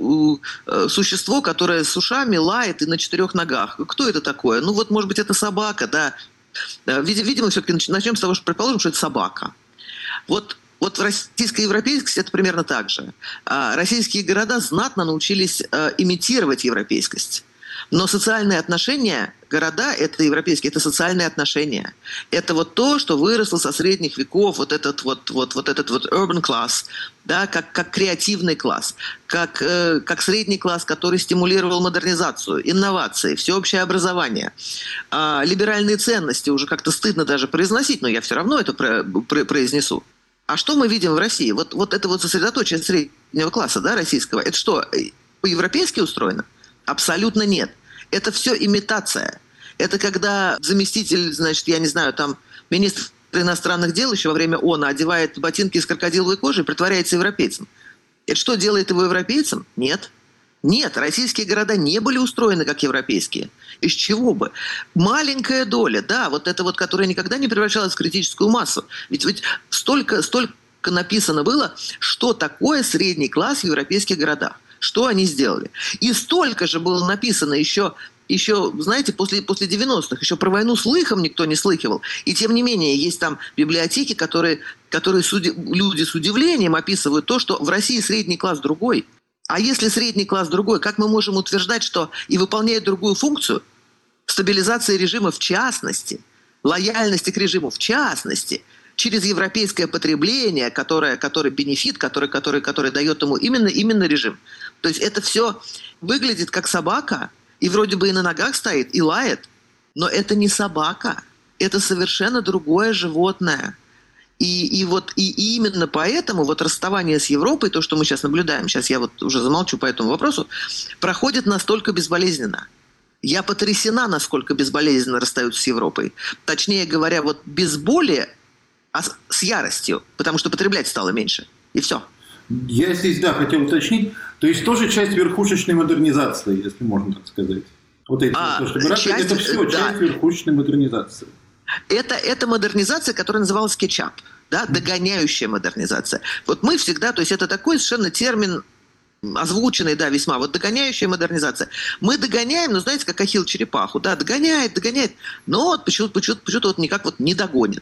существо, которое с ушами лает и на 4 ногах. Кто это такое? Ну вот, может быть, это собака, да. Видимо, все-таки начнем с того, что предположим, что это собака. Вот в российской европейскости это примерно так же. Российские города знатно научились имитировать европейскость. Но социальные отношения, города, это европейские, это социальные отношения. Это вот то, что выросло со средних веков, вот этот urban class, да, как креативный класс, как средний класс, который стимулировал модернизацию, инновации, всеобщее образование, либеральные ценности, уже как-то стыдно даже произносить, но я все равно это произнесу. А что мы видим в России? Вот это вот сосредоточие среднего класса, да, российского, это что, по-европейски устроено? Абсолютно нет. Это все имитация. Это когда заместитель, значит, я не знаю, там, министр иностранных дел еще во время ООНа одевает ботинки из крокодиловой кожи и притворяется европейцем. Это что, делает его европейцем? Нет. Нет, российские города не были устроены как европейские. Из чего бы? Маленькая доля, да, вот это вот, которая никогда не превращалась в критическую массу. Ведь столько написано было, что такое средний класс в европейских городах. Что они сделали. И столько же было написано еще знаете, после 90-х, еще про войну с лыхом никто не слыхивал. И тем не менее, есть там библиотеки, которые люди с удивлением описывают то, что в России средний класс другой. А если средний класс другой, как мы можем утверждать, что и выполняет другую функцию, стабилизация режима в частности, лояльности к режиму в частности, через европейское потребление, который бенефит, который дает ему именно режим. То есть это все выглядит как собака, и вроде бы и на ногах стоит, и лает, но это не собака, это совершенно другое животное. И именно поэтому вот расставание с Европой, то, что мы сейчас наблюдаем, сейчас я вот уже замолчу по этому вопросу, проходит настолько безболезненно. Я потрясена, насколько безболезненно расстаются с Европой. Точнее говоря, вот без боли, а с яростью, потому что потреблять стало меньше. И все. Я здесь, хотел уточнить. То есть тоже часть верхушечной модернизации, если можно так сказать. Вот эти то, что говорят, это все часть верхушечной модернизации. Это модернизация, которая называлась кетчап, да, догоняющая модернизация. Вот мы всегда, то есть это такой совершенно термин озвученный, да, весьма, вот догоняющая модернизация. Мы догоняем, ну, знаете, как ахилл черепаху, да, догоняет, но вот почему-то вот никак вот не догонит.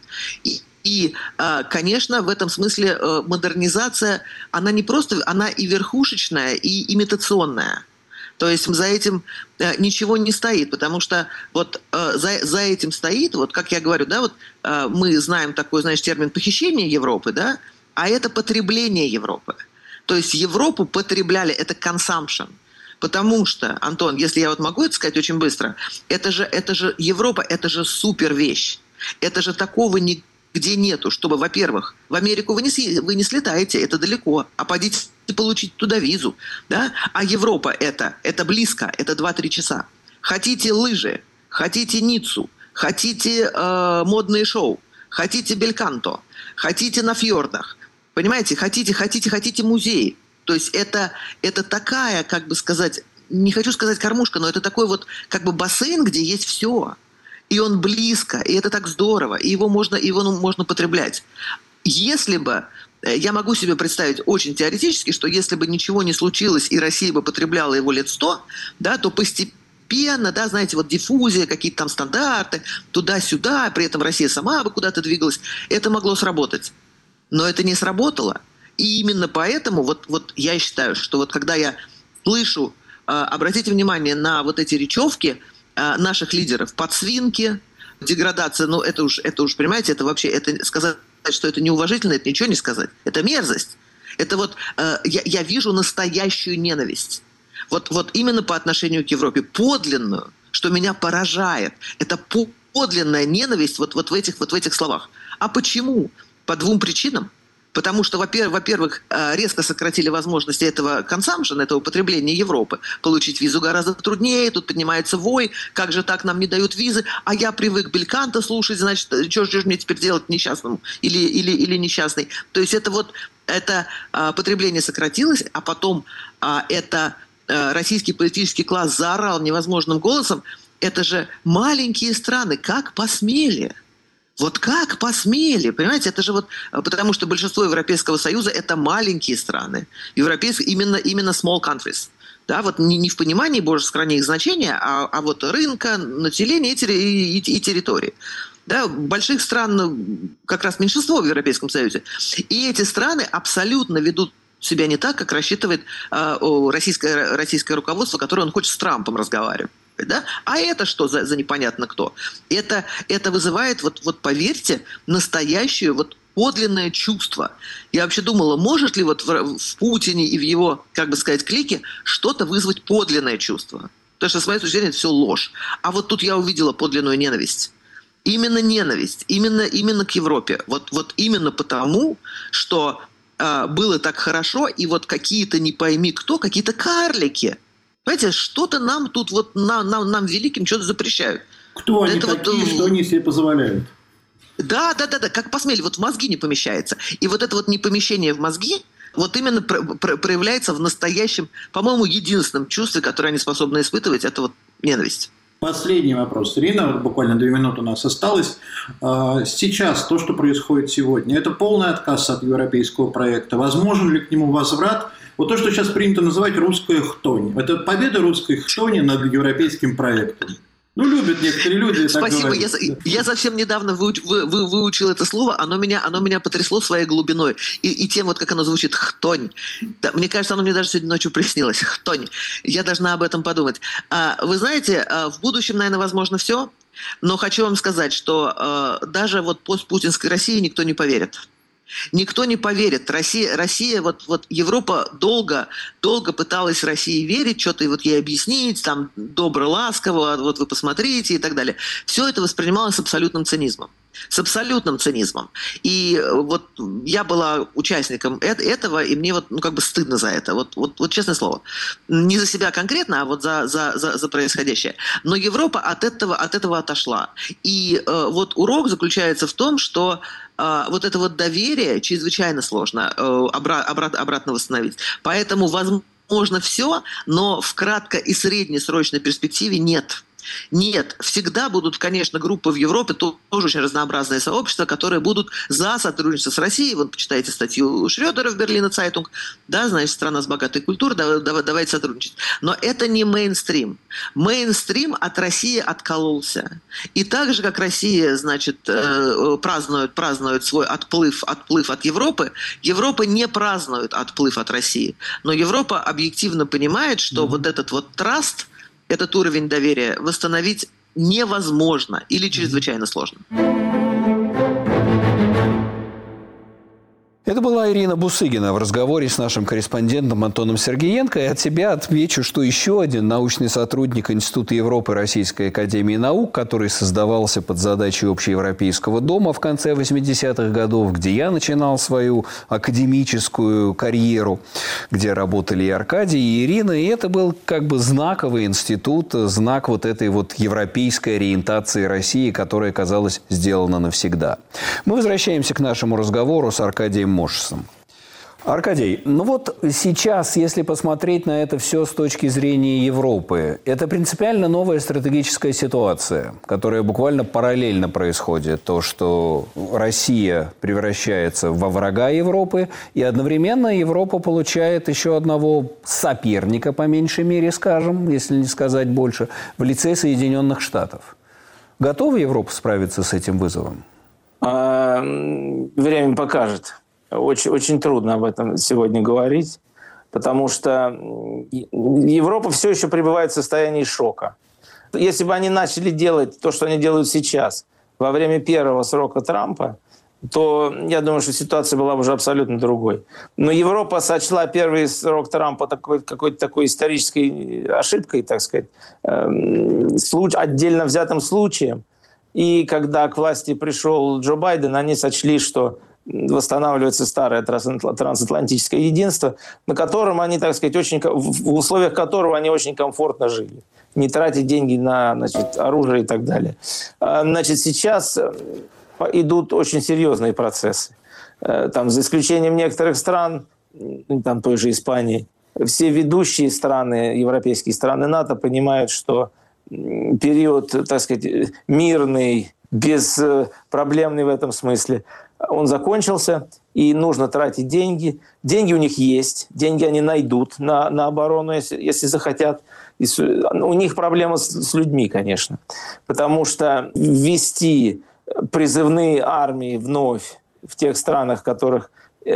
И, конечно, в этом смысле модернизация, она не просто, она и верхушечная, и имитационная. То есть за этим ничего не стоит, потому что вот за этим стоит, вот как я говорю, да, вот мы знаем такой, знаешь, термин похищение Европы, да, а это потребление Европы. То есть Европу потребляли, это consumption. Потому что, Антон, если я вот могу это сказать очень быстро, это же Европа, это же супер вещь. Это же такого нигде нету, чтобы, во-первых, в Америку вы не слетаете, это далеко, а пойдите получить туда визу, да? А Европа это близко, это 2-3 часа. Хотите лыжи, хотите Ниццу, хотите модные шоу, хотите бельканто, хотите на фьордах, понимаете, хотите музеи. То есть это такая, как бы сказать, не хочу сказать кормушка, но это такой вот как бы бассейн, где есть все. И он близко, и это так здорово, и его можно потреблять. Если бы, я могу себе представить очень теоретически, что если бы ничего не случилось, и Россия бы потребляла его лет 100, да, то постепенно, да, знаете, вот диффузия, какие-то там стандарты, туда-сюда, при этом Россия сама бы куда-то двигалась, это могло сработать. Но это не сработало. И именно поэтому вот я считаю, что вот когда я слышу, обратите внимание на вот эти речевки наших лидеров, подсвинки, деградация, ну это уж, понимаете, это вообще, это сказать, что это неуважительно, это ничего не сказать. Это мерзость. Это вот я вижу настоящую ненависть. Вот именно по отношению к Европе. Подлинную, что меня поражает. Это подлинная ненависть вот в этих словах. А почему? По двум причинам. Потому что, во-первых, резко сократили возможности этого consumption, этого потребления Европы. Получить визу гораздо труднее, тут поднимается вой, как же так, нам не дают визы, а я привык Бельканта слушать, значит, что же мне теперь делать несчастному или несчастной. То есть это потребление сократилось, а потом это российский политический класс заорал невозможным голосом. Это же маленькие страны, как посмели? Вот как посмели, понимаете, это же вот, потому что большинство Европейского Союза – это маленькие страны, европейские, именно small countries, да, вот не в понимании божеской страны их значения, а вот рынка, населения и территории. Да, больших стран как раз меньшинство в Европейском Союзе. И эти страны абсолютно ведут себя не так, как рассчитывает российское руководство, которое он хочет с Трампом разговаривать. Да? А это что за непонятно кто? Это вызывает, вот поверьте, настоящее вот подлинное чувство. Я вообще думала, может ли вот в Путине и в его, как бы сказать, клике что-то вызвать подлинное чувство? Потому что, с моей точки зрения, это все ложь. А вот тут я увидела подлинную ненависть. Именно ненависть, именно к Европе. Вот именно потому, что было так хорошо, и вот какие-то не пойми кто, какие-то карлики. Понимаете, что-то нам тут, вот нам великим что-то запрещают. Кто они такие, что они себе позволяют? Да, как посмели, вот в мозги не помещается. И вот это вот непомещение в мозги, вот именно проявляется в настоящем, по-моему, единственном чувстве, которое они способны испытывать, это вот ненависть. Последний вопрос. Ирина, буквально 2 минуты у нас осталось. Сейчас, то, что происходит сегодня, это полный отказ от европейского проекта. Возможен ли к нему возврат? Вот то, что сейчас принято называть русская хтонь. Это победа русской хтони над европейским проектом. Ну, любят некоторые люди так Спасибо. говорить. Я совсем недавно выучил это слово. Оно меня потрясло своей глубиной. И тем, вот как оно звучит, хтонь. Да, мне кажется, оно мне даже сегодня ночью приснилось. Хтонь. Я должна об этом подумать. Вы знаете, в будущем, наверное, возможно все. Но хочу вам сказать, что даже вот постпутинской России никто не поверит. Никто не поверит. Россия вот Европа долго пыталась России верить, что-то вот ей объяснить, там, добро, ласково, вот вы посмотрите и так далее. Все это воспринималось с абсолютным цинизмом. С абсолютным цинизмом. И вот я была участником этого, и мне вот, как бы стыдно за это. Вот честное слово. Не за себя конкретно, а вот за происходящее. Но Европа от этого отошла. И вот урок заключается в том, что вот это вот доверие чрезвычайно сложно обратно восстановить. Поэтому возможно все, но в кратко- и среднесрочной перспективе нет. Нет, всегда будут, конечно, группы в Европе, тоже очень разнообразные сообщества, которые будут за сотрудничество с Россией. Вот почитайте статью Шрёдера в Берлина Цайтунг, да, значит, страна с богатой культурой, давайте сотрудничать. Но это не мейнстрим. Мейнстрим от России откололся. И так же, как Россия, значит, празднует свой отплыв от Европы, Европа не празднует отплыв от России. Но Европа объективно понимает, что вот этот вот траст, этот уровень доверия восстановить невозможно или чрезвычайно сложно. Это была Ирина Бусыгина в разговоре с нашим корреспондентом Антоном Сергеенко. И от себя отмечу, что еще один научный сотрудник Института Европы Российской академии наук, который создавался под задачей Общеевропейского дома в конце 80-х годов, где я начинал свою академическую карьеру, где работали и Аркадий, и Ирина. И это был как бы знаковый институт, знак вот этой вот европейской ориентации России, которая, казалось, сделана навсегда. Мы возвращаемся к нашему разговору с Аркадием Мошесом. Аркадий, ну вот сейчас, если посмотреть на это все с точки зрения Европы, это принципиально новая стратегическая ситуация, которая буквально параллельно происходит. То, что Россия превращается во врага Европы, и одновременно Европа получает еще одного соперника, по меньшей мере, скажем, если не сказать больше, в лице Соединенных Штатов. Готова Европа справиться с этим вызовом? Время покажет. Очень, очень трудно об этом сегодня говорить, потому что Европа все еще пребывает в состоянии шока. Если бы они начали делать то, что они делают сейчас, во время первого срока Трампа, то я думаю, что ситуация была бы уже абсолютно другой. Но Европа сочла первый срок Трампа какой-то такой исторической ошибкой, так сказать, отдельно взятым случаем. И когда к власти пришел Джо Байден, они сочли, что восстанавливается старое трансатлантическое единство, на котором они, так сказать, в условиях которого они очень комфортно жили. Не тратить деньги на оружие и так далее. Сейчас идут очень серьезные процессы. Там, за исключением некоторых стран, там той же Испании, все ведущие страны, европейские страны НАТО, понимают, что период, так сказать, мирный, беспроблемный в этом смысле, он закончился, и нужно тратить деньги. Деньги у них есть, деньги они найдут на оборону, если захотят. У них проблема с людьми, конечно, потому что ввести призывные армии вновь в тех странах, в которых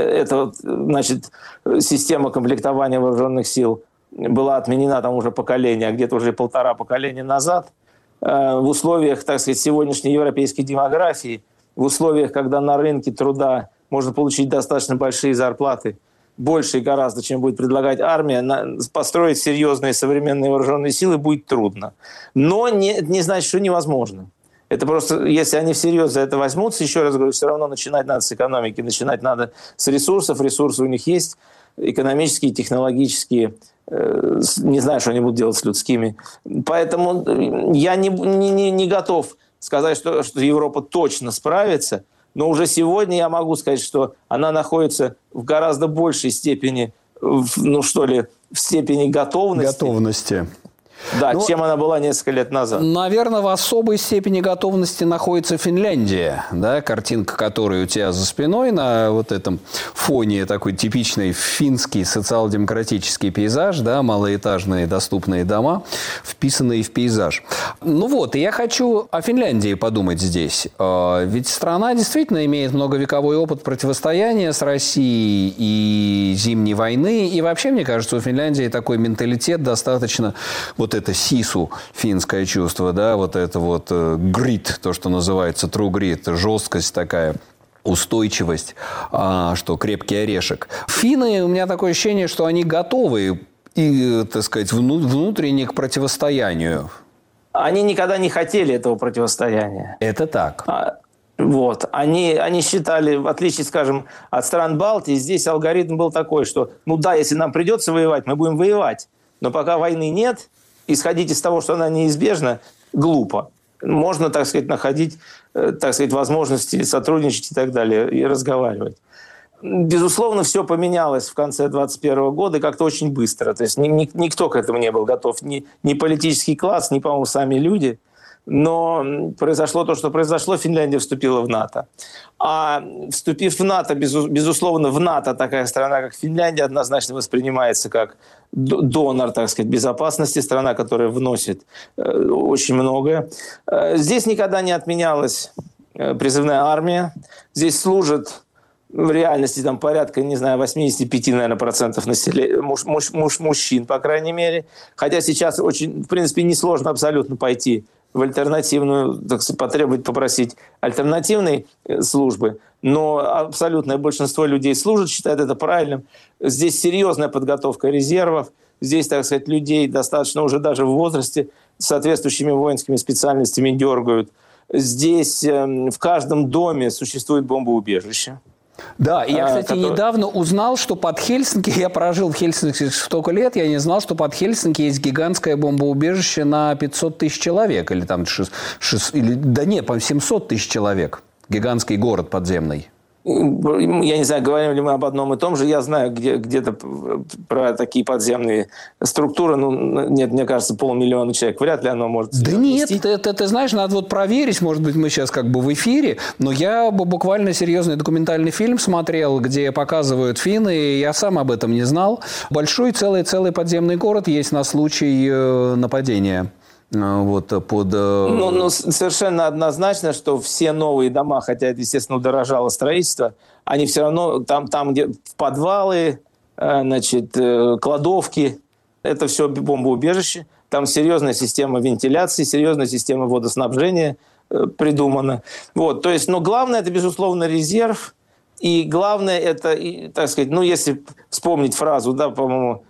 система комплектования вооруженных сил была отменена там уже поколение, а где-то уже 1,5 поколения назад, в условиях, так сказать, сегодняшней европейской демографии, в условиях, когда на рынке труда можно получить достаточно большие зарплаты, больше гораздо, чем будет предлагать армия, построить серьезные современные вооруженные силы будет трудно. Но не значит, что невозможно. Это просто, если они всерьез за это возьмутся, еще раз говорю, все равно начинать надо с экономики, начинать надо с ресурсов. Ресурсы у них есть, экономические, технологические. Не знаю, что они будут делать с людскими. Поэтому я не готов сказать, что Европа точно справится, но уже сегодня я могу сказать, что она находится в гораздо большей степени, в степени готовности. Да, чем она была несколько лет назад. Наверное, в особой степени готовности находится Финляндия, да, картинка которой у тебя за спиной на вот этом фоне такой типичный финский социал-демократический пейзаж, да, малоэтажные доступные дома, вписанные в пейзаж. И я хочу о Финляндии подумать здесь. Ведь страна действительно имеет многовековой опыт противостояния с Россией и Зимней войны, и вообще, мне кажется, у Финляндии такой менталитет достаточно... Вот это сису, финское чувство, да, вот это вот грит, то, что называется true grit, жесткость такая, устойчивость, что крепкий орешек. Финны, у меня такое ощущение, что они готовы, и, так сказать, внутренне к противостоянию. Они никогда не хотели этого противостояния. Это так. Они считали, в отличие, скажем, от стран Балтии, здесь алгоритм был такой, что, если нам придется воевать, мы будем воевать. Но пока войны нет, исходить из того, что она неизбежна, глупо. Можно, так сказать, находить, так сказать, возможности сотрудничать и так далее, и разговаривать. Безусловно, все поменялось в конце 2021 года как-то очень быстро. То есть никто к этому не был готов. Ни политический класс, ни, по-моему, сами люди. Но произошло то, что произошло. Финляндия вступила в НАТО. А вступив в НАТО, безусловно, в НАТО такая страна, как Финляндия, однозначно воспринимается как донор, так сказать, безопасности, страна, которая вносит очень многое. Здесь никогда не отменялась призывная армия. Здесь служат в реальности порядка, 85, наверное, процентов населения, мужчин, по крайней мере. Хотя сейчас очень, в принципе, несложно абсолютно пойти в альтернативную, так сказать, попросить альтернативной службы, но абсолютное большинство людей служат, считают это правильным. Здесь серьезная подготовка резервов, здесь, так сказать, людей достаточно уже даже в возрасте с соответствующими воинскими специальностями дергают. Здесь в каждом доме существует бомбоубежище. Да, и я, кстати, недавно узнал, что под Хельсинки, я прожил в Хельсинки столько лет, я не знал, что под Хельсинки есть гигантское бомбоубежище на 500 тысяч человек, или там, по-моему, 700 тысяч человек, гигантский город подземный. Я не знаю, говорим ли мы об одном и том же. Я знаю где-то про такие подземные структуры. Нет, мне кажется, 500 000 человек. Вряд ли оно может... Да нет, ты знаешь, надо проверить. Может быть, мы сейчас в эфире. Но я буквально серьезный документальный фильм смотрел, где показывают финны. И я сам об этом не знал. Большой целый подземный город есть на случай нападения. Совершенно однозначно, что все новые дома, хотя это, естественно, удорожало строительство, они все равно там где подвалы, кладовки, это все бомбоубежище. Там серьезная система вентиляции, серьезная система водоснабжения придумана. То есть, но главное, это, безусловно, резерв. И главное, это, так сказать, если вспомнить фразу, по-моему,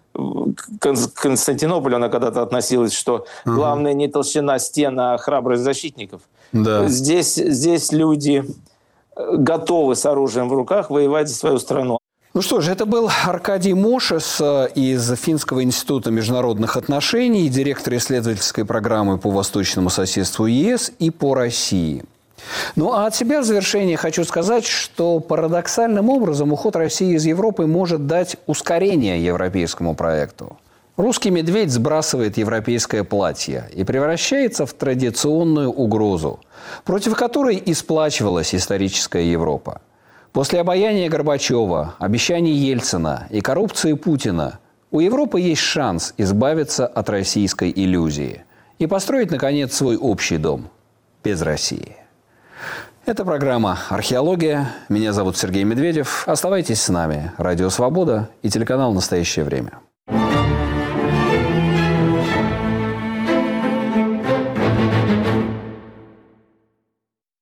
Константинополь, она когда-то относилась, что главное не толщина стен, а храбрость защитников. Да. Здесь люди готовы с оружием в руках воевать за свою страну. Ну что же, это был Аркадий Мошес из Финского института международных отношений, директор исследовательской программы по восточному соседству ЕС и по России. Ну а от себя в завершение хочу сказать, что парадоксальным образом уход России из Европы может дать ускорение европейскому проекту. Русский медведь сбрасывает европейское платье и превращается в традиционную угрозу, против которой и сплачивалась историческая Европа. После обаяния Горбачева, обещаний Ельцина и коррупции Путина у Европы есть шанс избавиться от российской иллюзии и построить, наконец, свой общий дом без России. Это программа «Археология». Меня зовут Сергей Медведев. Оставайтесь с нами. Радио «Свобода» и телеканал «Настоящее время».